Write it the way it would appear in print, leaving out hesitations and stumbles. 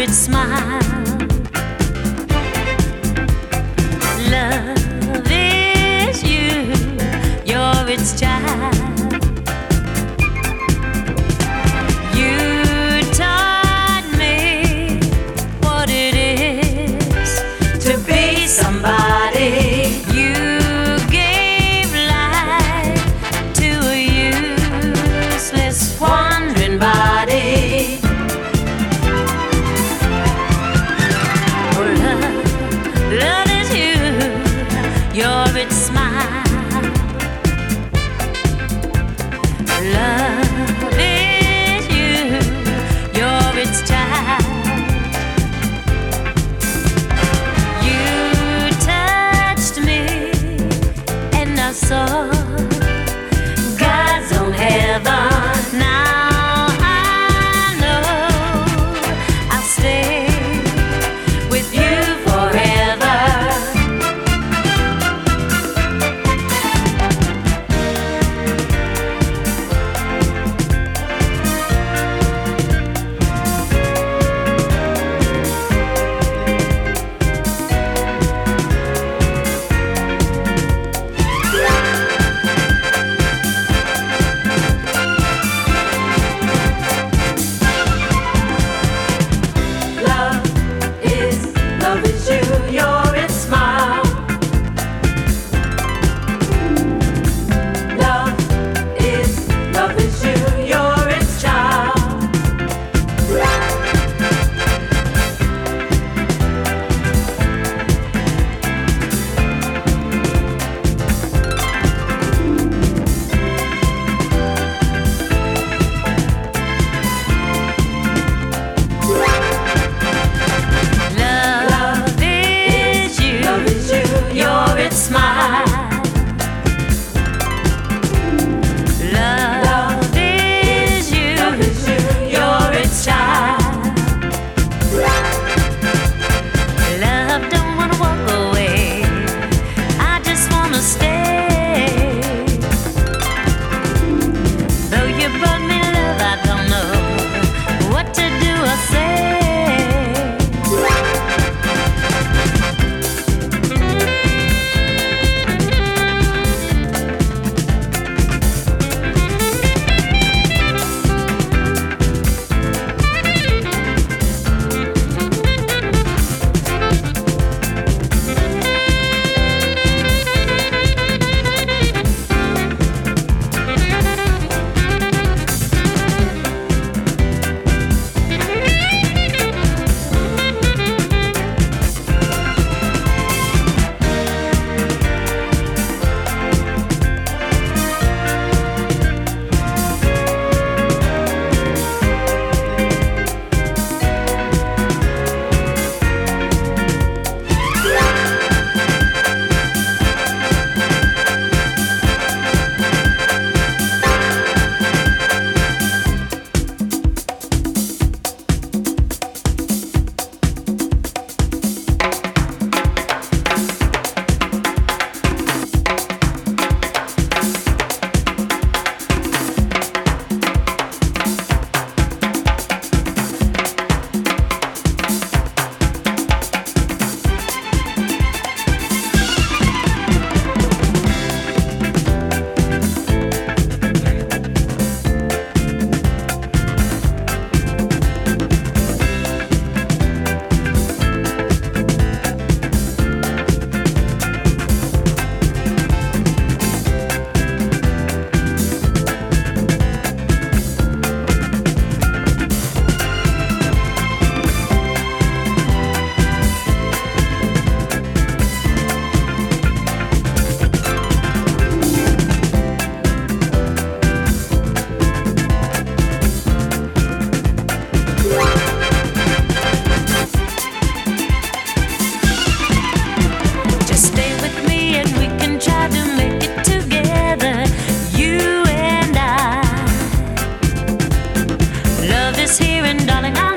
its smile. Love is you, you're its child. You taught me what it is to be somebody. You gave life to a useless, wandering body. Oh, love is you, you're its smile. Love is you, you're its child. You touched me and I saw God's own heaven. Now I know I'll stay with you forever. Love is you, you're its smile. Love is you, you're its child. Love is you, you're its smile. Love is you, you're its child. Love don't wanna walk away, I just wanna stay. Though you brought me love, I don't know what to do or say. Here and darling,